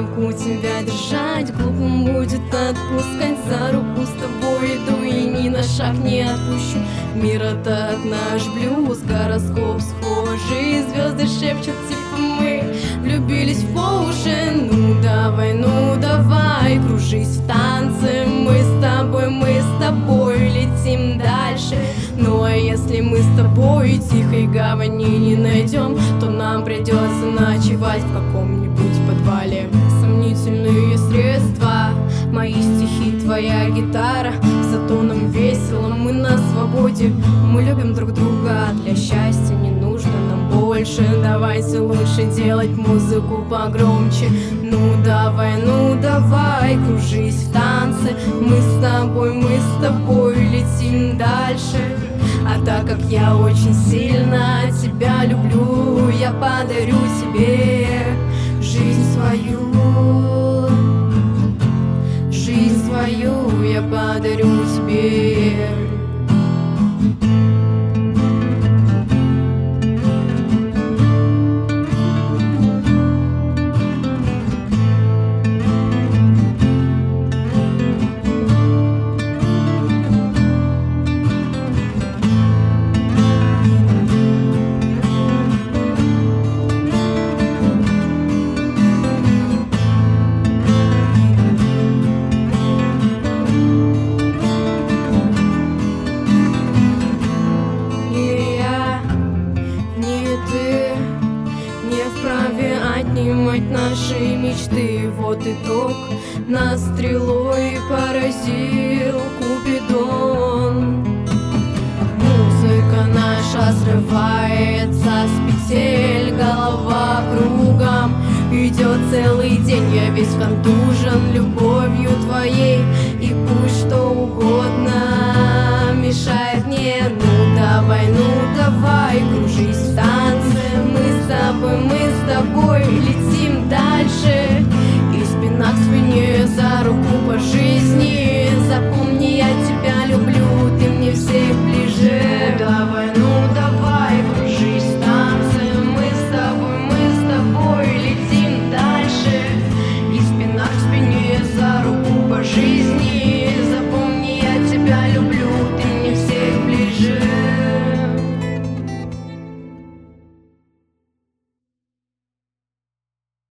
руку тебя держать, глупым будет отпускать. За руку с тобой иду и ни на шаг не отпущу. Мир — это наш блюз, гороскоп схожий, звезды шепчут, типа мы влюбились в по уши. Ну давай, кружись в танце. Мы с тобой летим дальше. Ну а если мы с тобой тихой гавани не найдем, то нам придется ночевать в каком-нибудь подвале. Сомнительные средства, мои стихи, твоя гитара. За тоном весело, мы на свободе. Мы любим друг друга, для счастья не нужно нам больше. Давайте лучше делать музыку погромче. Ну давай, кружись в танце. Мы с тобой летим дальше. А так как я очень сильно тебя люблю, я подарю тебе жизнь свою. Жизнь свою я подарю тебе. Отнимать наши мечты. Вот итог, нас стрелой поразил Купидон. Музыка наша срывается с петель, голова кругом идет целый день. Я весь контужен любовью твоей, и пусть что угодно мешает мне. Ну давай, кружись в танце. Мы с тобой летим